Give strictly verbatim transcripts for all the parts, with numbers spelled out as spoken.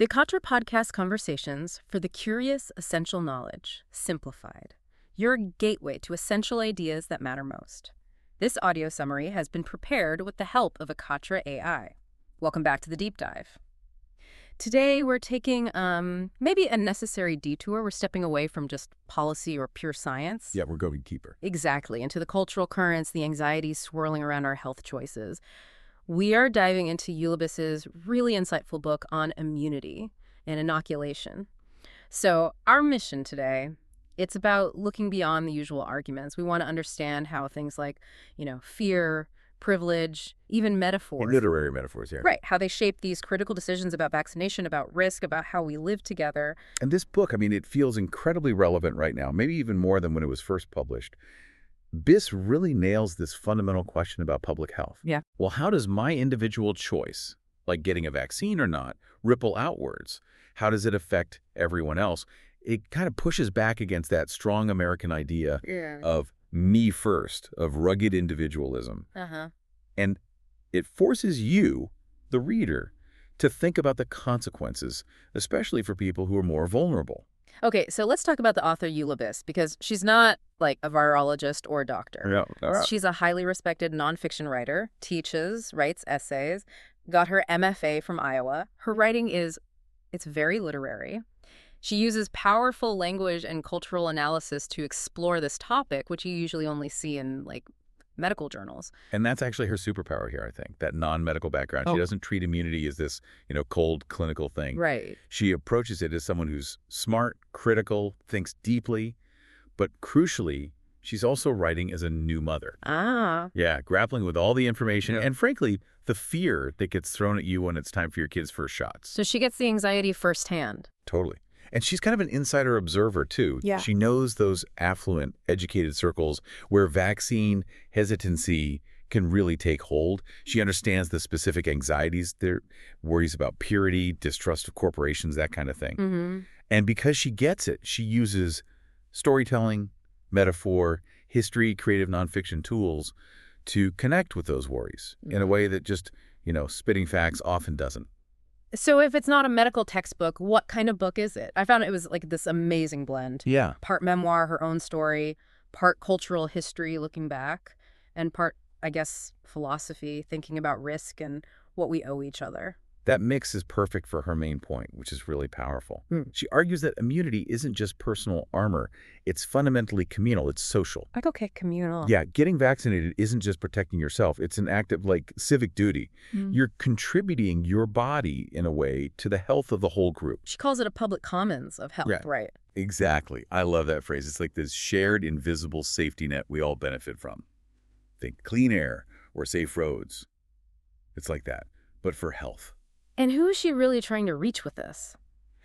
The Katra Podcast Conversations for the Curious Essential Knowledge, Simplified. Your gateway to essential ideas that matter most. This audio summary has been prepared with the help of Katra A I. Welcome back to the deep dive. Today we're taking um, maybe a necessary detour. We're stepping away from just policy or pure science. Yeah, we're going deeper. Exactly, into the cultural currents, the anxieties swirling around our health choices. We are diving into Ulybis's really insightful book on immunity and inoculation. So our mission today, it's about looking beyond the usual arguments. We want to understand how things like, you know, fear, privilege, even metaphors. And literary metaphors, yeah. Right, how they shape these critical decisions about vaccination, about risk, about how we live together. And this book, I mean, it feels incredibly relevant right now, maybe even more than when it was first published. Biss really nails this fundamental question about public health. Yeah. Well, how does my individual choice, like getting a vaccine or not, ripple outwards? How does it affect everyone else? It kind of pushes back against that strong American idea Yeah. of me first, of rugged individualism. Uh-huh. And it forces you, the reader, to think about the consequences, especially for people who are more vulnerable. Okay, so let's talk about the author Ulybis, because she's not like a virologist or a doctor. Yeah. All right. She's a highly respected nonfiction writer, teaches, writes essays, got her M F A from Iowa. Her writing is, it's very literary. She uses powerful language and cultural analysis to explore this topic, which you usually only see in like medical journals. And that's actually her superpower here, I think, that non-medical background. Oh. She doesn't treat immunity as this, you know, cold clinical thing. Right. She approaches it as someone who's smart, critical, thinks deeply, but crucially, she's also writing as a new mother. Ah. Yeah, grappling with all the information Yeah. and, frankly, the fear that gets thrown at you when it's time for your kids' first shots. So she gets the anxiety firsthand. Totally. And she's kind of an insider observer, too. Yeah. She knows those affluent, educated circles where vaccine hesitancy can really take hold. She understands the specific anxieties there, worries about purity, distrust of corporations, that kind of thing. Mm-hmm. And because she gets it, she uses storytelling, metaphor, history, creative nonfiction tools to connect with those worries in a way that just, you know, spitting facts often doesn't. So if it's not a medical textbook, what kind of book is it? I found it was like this amazing blend. Yeah. Part memoir, her own story, part cultural history looking back, and part, I guess, philosophy, thinking about risk and what we owe each other. That mix is perfect for her main point, which is really powerful. Hmm. She argues that immunity isn't just personal armor. It's fundamentally communal. It's social. Like, okay, communal. Yeah, getting vaccinated isn't just protecting yourself. It's an act of, like, civic duty. Mm. You're contributing your body, in a way, to the health of the whole group. She calls it a public commons of health, Yeah. right? Exactly. I love that phrase. It's like this shared invisible safety net we all benefit from. Think clean air or safe roads. It's like that, but for health. And who is she really trying to reach with this?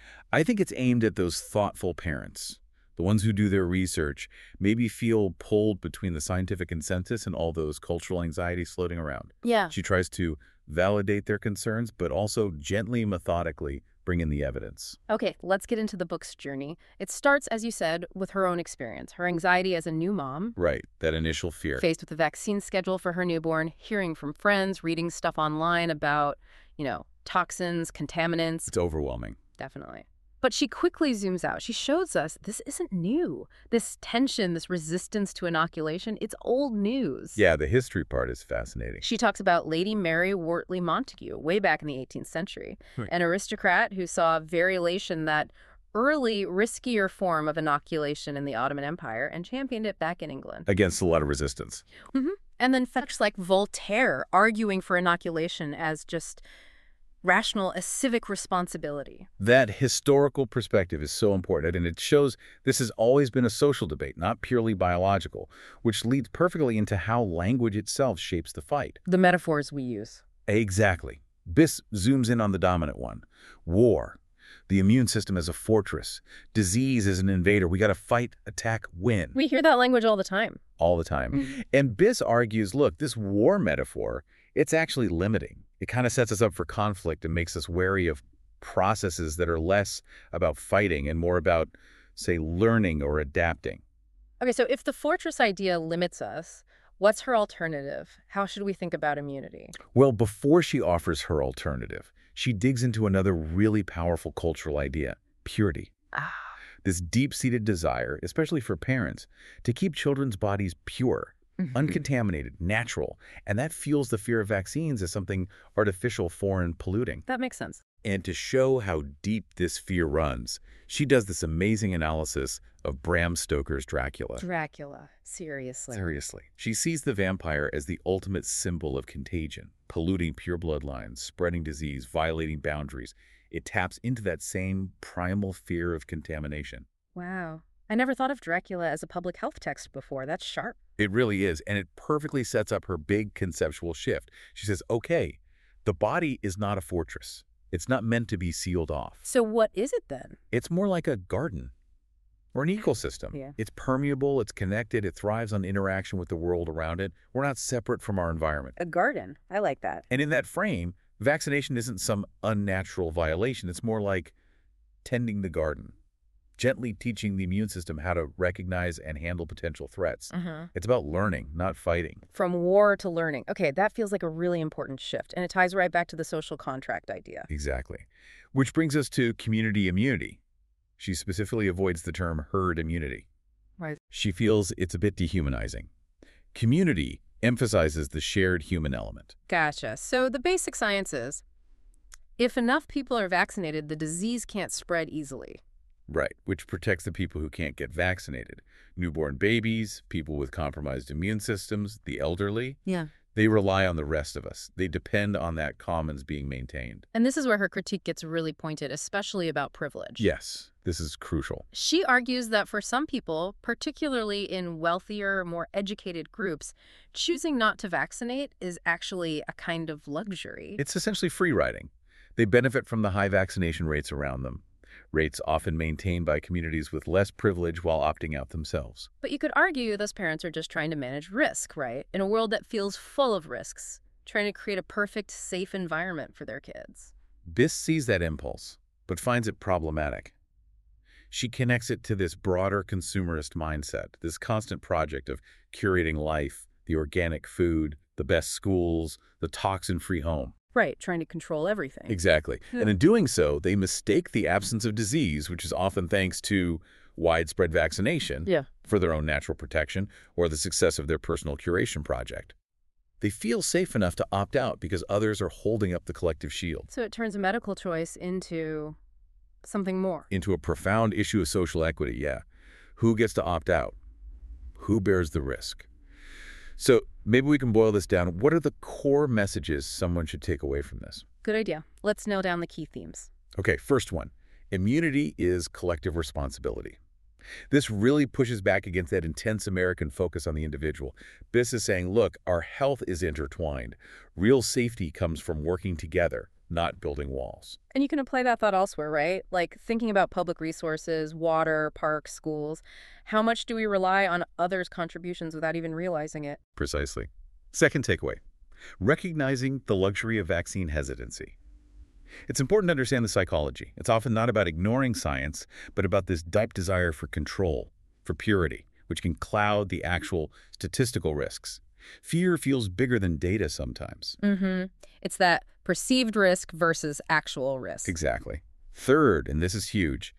I think it's aimed at those thoughtful parents, the ones who do their research, maybe feel pulled between the scientific consensus and all those cultural anxieties floating around. Yeah. She tries to validate their concerns, but also gently, methodically bring in the evidence. Okay, let's get into the book's journey. It starts, as you said, with her own experience, her anxiety as a new mom. Right, that initial fear. Faced with the vaccine schedule for her newborn, hearing from friends, reading stuff online about, you know, toxins, contaminants. It's overwhelming. Definitely. But she quickly zooms out. She shows us this isn't new. This tension, this resistance to inoculation, it's old news. Yeah, the history part is fascinating. She talks about Lady Mary Wortley Montagu way back in the eighteenth century, Right. an aristocrat who saw variolation, that early, riskier form of inoculation in the Ottoman Empire, and championed it back in England. Against a lot of resistance. Mm-hmm. And then folks like Voltaire arguing for inoculation as just rational, a civic responsibility. That historical perspective is so important, and it shows this has always been a social debate, not purely biological, which leads perfectly into how language itself shapes the fight. The metaphors we use. Exactly. Biss zooms in on the dominant one. War. The immune system as a fortress. Disease as an invader. We got to fight, attack, win. We hear that language all the time. All the time. Mm-hmm. And Biss argues, look, this war metaphor, it's actually limiting. It kind of sets us up for conflict and makes us wary of processes that are less about fighting and more about, say, learning or adapting. Okay, so if the fortress idea limits us, what's her alternative? How should we think about immunity? Well, before she offers her alternative, She digs into another really powerful cultural idea, purity. Ah. This deep-seated desire, especially for parents, to keep children's bodies pure, Mhm. uncontaminated, natural, and that fuels the fear of vaccines as something artificial, foreign, polluting. That makes sense. And to show how deep this fear runs, she does this amazing analysis of Bram Stoker's Dracula. Dracula. Seriously. Seriously. She sees the vampire as the ultimate symbol of contagion, polluting pure bloodlines, spreading disease, violating boundaries. It taps into that same primal fear of contamination. Wow. I never thought of Dracula as a public health text before. That's sharp. It really is, and it perfectly sets up her big conceptual shift. She says, okay, the body is not a fortress. It's not meant to be sealed off. So what is it then? It's more like a garden or an ecosystem. Yeah. It's permeable, it's connected, it thrives on interaction with the world around it. We're not separate from our environment. A garden. I like that. And in that frame, vaccination isn't some unnatural violation. It's more like tending the garden, gently teaching the immune system how to recognize and handle potential threats. Uh-huh. It's about learning, not fighting. From war to learning. Okay, that feels like a really important shift, and it ties right back to the social contract idea. Exactly. Which brings us to community immunity. She specifically avoids the term herd immunity. Right. She feels it's a bit dehumanizing. Community emphasizes the shared human element. Gotcha. So the basic science is, if enough people are vaccinated, the disease can't spread easily. Right, which protects the people who can't get vaccinated. Newborn babies, people with compromised immune systems, the elderly. Yeah. They rely on the rest of us. They depend on that commons being maintained. And this is where her critique gets really pointed, especially about privilege. Yes, this is crucial. She argues that for some people, particularly in wealthier, more educated groups, choosing not to vaccinate is actually a kind of luxury. It's essentially free riding. They benefit from the high vaccination rates around them. Rates often maintained by communities with less privilege while opting out themselves. But you could argue those parents are just trying to manage risk, right? In a world that feels full of risks, trying to create a perfect, safe environment for their kids. Biss sees that impulse, but finds it problematic. She connects it to this broader consumerist mindset, this constant project of curating life, the organic food, the best schools, the toxin-free home. Right, trying to control everything. Exactly. Yeah. And in doing so, they mistake the absence of disease, which is often thanks to widespread vaccination, Yeah. for their own natural protection or the success of their personal curation project. They feel safe enough to opt out because others are holding up the collective shield. So it turns a medical choice into something more. Into a profound issue of social equity, yeah. Who gets to opt out? Who bears the risk? So maybe we can boil this down. What are the core messages someone should take away from this? Good idea. Let's nail down the key themes. Okay, first one. Immunity is collective responsibility. This really pushes back against that intense American focus on the individual. Biss is saying, look, our health is intertwined. Real safety comes from working together, not building walls. And you can apply that thought elsewhere, right? Like thinking about public resources, water, parks, schools. How much do we rely on others' contributions without even realizing it? Precisely. Second takeaway, recognizing the luxury of vaccine hesitancy. It's important to understand the psychology. It's often not about ignoring science, but about this deep desire for control, for purity, which can cloud the actual statistical risks. Fear feels bigger than data sometimes. Mm-hmm. It's that perceived risk versus actual risk. Exactly. Third, and this is huge,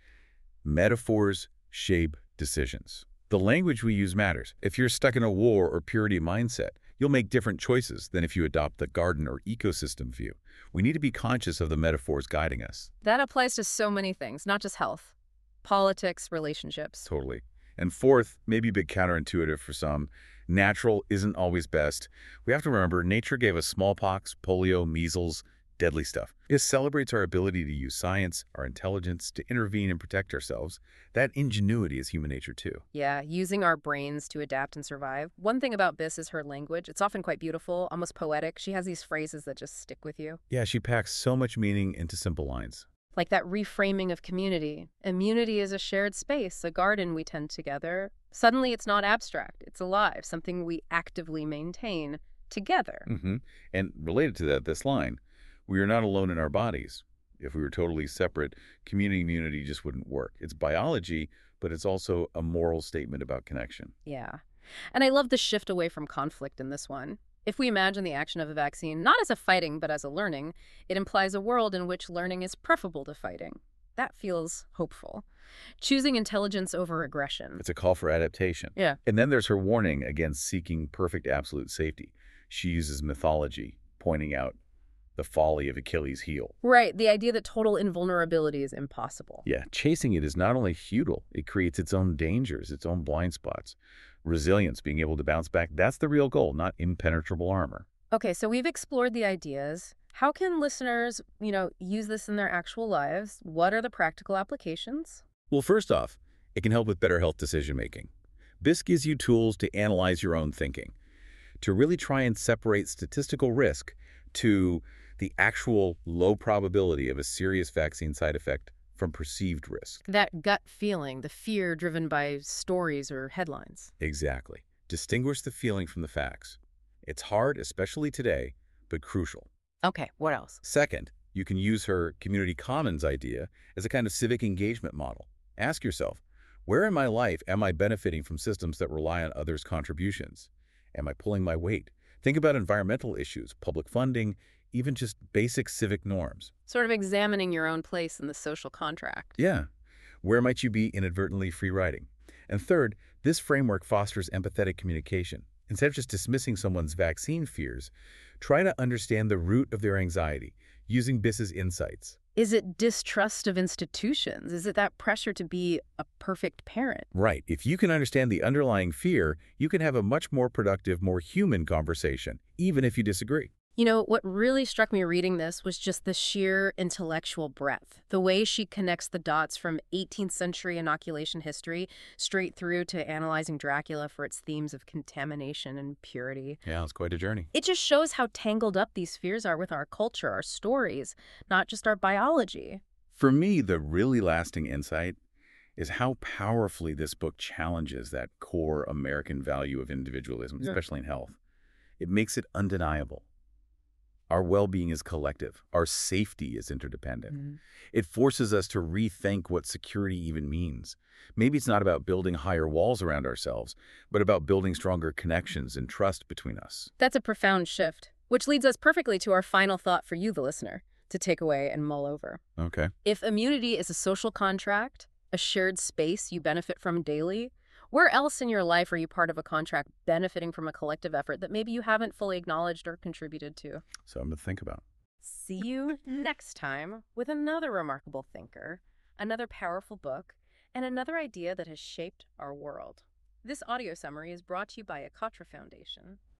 metaphors shape decisions. The language we use matters. If you're stuck in a war or purity mindset, you'll make different choices than if you adopt the garden or ecosystem view. We need to be conscious of the metaphors guiding us. That applies to so many things, not just health. Politics, relationships. Totally. And fourth, maybe a bit counterintuitive for some, natural isn't always best. We have to remember nature gave us smallpox, polio, measles, deadly stuff. It celebrates our ability to use science, our intelligence, to intervene and protect ourselves. That ingenuity is human nature too. Yeah, using our brains to adapt and survive. One thing about Biss is her language. It's often quite beautiful, almost poetic. She has these phrases that just stick with you. Yeah, she packs so much meaning into simple lines. Like that reframing of community. Immunity is a shared space, a garden we tend together. Suddenly it's not abstract, it's alive, something we actively maintain together. Mm-hmm. And related to that, this line, we are not alone in our bodies. If we were totally separate, community immunity just wouldn't work. It's biology, but it's also a moral statement about connection. Yeah. And I love the shift away from conflict in this one. If we imagine the action of a vaccine not as a fighting but as a learning, it implies a world in which learning is preferable to fighting. That feels hopeful. Choosing intelligence over aggression. It's a call for adaptation. Yeah. And then there's her warning against seeking perfect absolute safety. She uses mythology, pointing out the folly of Achilles' heel. Right, the idea that total invulnerability is impossible. Yeah, chasing it is not only futile, it creates its own dangers, its own blind spots. Resilience, being able to bounce back, that's the real goal, not impenetrable armor. Okay, so we've explored the ideas. How can listeners, you know, use this in their actual lives? What are the practical applications? Well, first off, it can help with better health decision-making. This gives you tools to analyze your own thinking, to really try and separate statistical risk to the actual low probability of a serious vaccine side effect from perceived risk. That gut feeling, the fear driven by stories or headlines. Exactly. Distinguish the feeling from the facts. It's hard, especially today, but crucial. Okay, what else? Second, you can use her community commons idea as a kind of civic engagement model. Ask yourself, where in my life am I benefiting from systems that rely on others' contributions? Am I pulling my weight? Think about environmental issues, public funding, even just basic civic norms. Sort of examining your own place in the social contract. Yeah. Where might you be inadvertently free riding? And third, this framework fosters empathetic communication. Instead of just dismissing someone's vaccine fears, try to understand the root of their anxiety using B I S's insights. Is it distrust of institutions? Is it that pressure to be a perfect parent? Right. If you can understand the underlying fear, you can have a much more productive, more human conversation, even if you disagree. You know, what really struck me reading this was just the sheer intellectual breadth. The way she connects the dots from eighteenth century inoculation history straight through to analyzing Dracula for its themes of contamination and purity. Yeah, it's quite a journey. It just shows how tangled up these fears are with our culture, our stories, not just our biology. For me, the really lasting insight is how powerfully this book challenges that core American value of individualism, Yeah. especially in health. It makes it undeniable. Our well-being is collective. Our safety is interdependent. Mm-hmm. It forces us to rethink what security even means. Maybe it's not about building higher walls around ourselves, but about building stronger connections and trust between us. That's a profound shift, which leads us perfectly to our final thought for you, the listener, to take away and mull over. Okay. If immunity is a social contract, a shared space you benefit from daily, where else in your life are you part of a contract benefiting from a collective effort that maybe you haven't fully acknowledged or contributed to? So I'm going to think about. See you next time with another remarkable thinker, another powerful book, and another idea that has shaped our world. This audio summary is brought to you by Akatra Foundation.